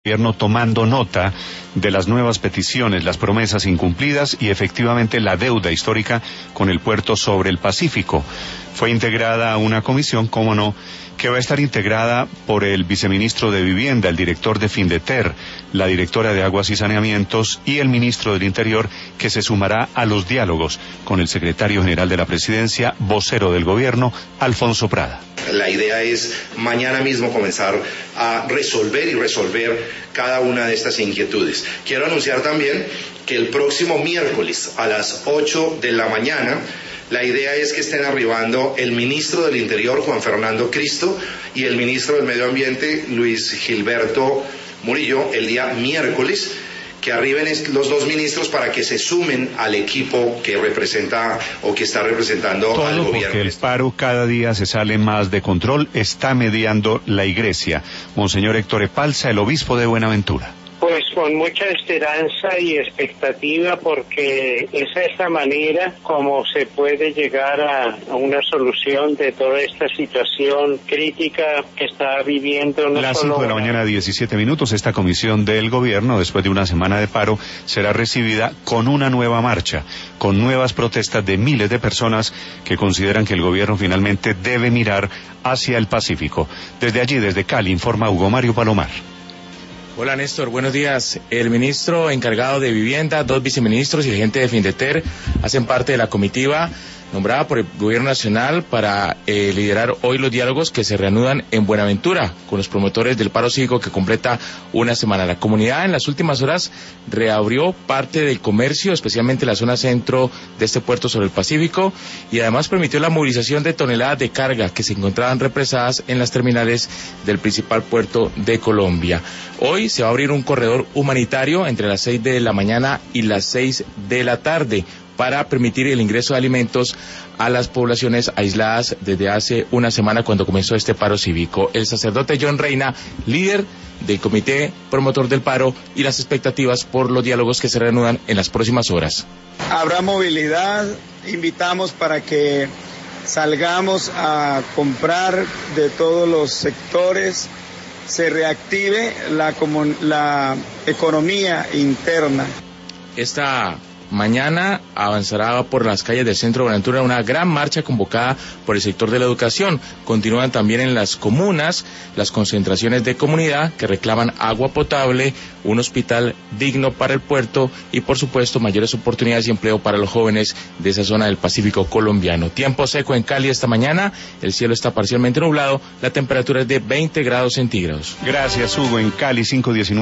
Gobierno tomando nota de las nuevas peticiones, las promesas incumplidas y efectivamente la deuda histórica con el puerto sobre el Pacífico. Fue integrada una comisión, cómo no, que va a estar integrada por el viceministro de Vivienda, el director de Findeter, la directora de Aguas y Saneamientos y el ministro del Interior, que se sumará a los diálogos con el secretario general de la Presidencia, vocero del Gobierno, Alfonso Prada. La idea es mañana mismo comenzar a resolver cada una de estas inquietudes. Quiero anunciar también que el próximo miércoles a las 8 de la mañana, la idea es que estén arribando el ministro del Interior, Juan Fernando Cristo, y el ministro del Medio Ambiente, Luis Gilberto Murillo, el día miércoles, que arriben los dos ministros para que se sumen al equipo que representa o que está representando al gobierno. Porque el paro cada día se sale más de control, está mediando la Iglesia. Monseñor Héctor Epalza, el obispo de Buenaventura. Pues con mucha esperanza y expectativa, porque es esta manera como se puede llegar a una solución de toda esta situación crítica que está viviendo. Las 5 de la mañana, 17 minutos, esta comisión del gobierno, después de una semana de paro, será recibida con una nueva marcha, con nuevas protestas de miles de personas que consideran que el gobierno finalmente debe mirar hacia el Pacífico. Desde allí, desde Cali, informa Hugo Mario Palomar. Hola Néstor, buenos días. El ministro encargado de Vivienda, 2 viceministros y el gerente de Findeter hacen parte de la comitiva nombrada por el Gobierno Nacional para liderar hoy los diálogos que se reanudan en Buenaventura con los promotores del paro cívico que completa una semana. La comunidad en las últimas horas reabrió parte del comercio, especialmente la zona centro de este puerto sobre el Pacífico, y además permitió la movilización de toneladas de carga que se encontraban represadas en las terminales del principal puerto de Colombia. Hoy se va a abrir un corredor humanitario entre las 6 de la mañana y las 6 de la tarde para permitir el ingreso de alimentos a las poblaciones aisladas desde hace una semana cuando comenzó este paro cívico. El sacerdote John Reina, líder del comité promotor del paro, y las expectativas por los diálogos que se reanudan en las próximas horas. Habrá movilidad, invitamos para que salgamos a comprar de todos los sectores, se reactive la economía interna. Esta mañana avanzará por las calles del centro de Buenaventura una gran marcha convocada por el sector de la educación. Continúan también en las comunas las concentraciones de comunidad que reclaman agua potable, un hospital digno para el puerto y, por supuesto, mayores oportunidades de empleo para los jóvenes de esa zona del Pacífico colombiano. Tiempo seco en Cali esta mañana, el cielo está parcialmente nublado, la temperatura es de 20 grados centígrados. Gracias, Hugo. En Cali, 5:19.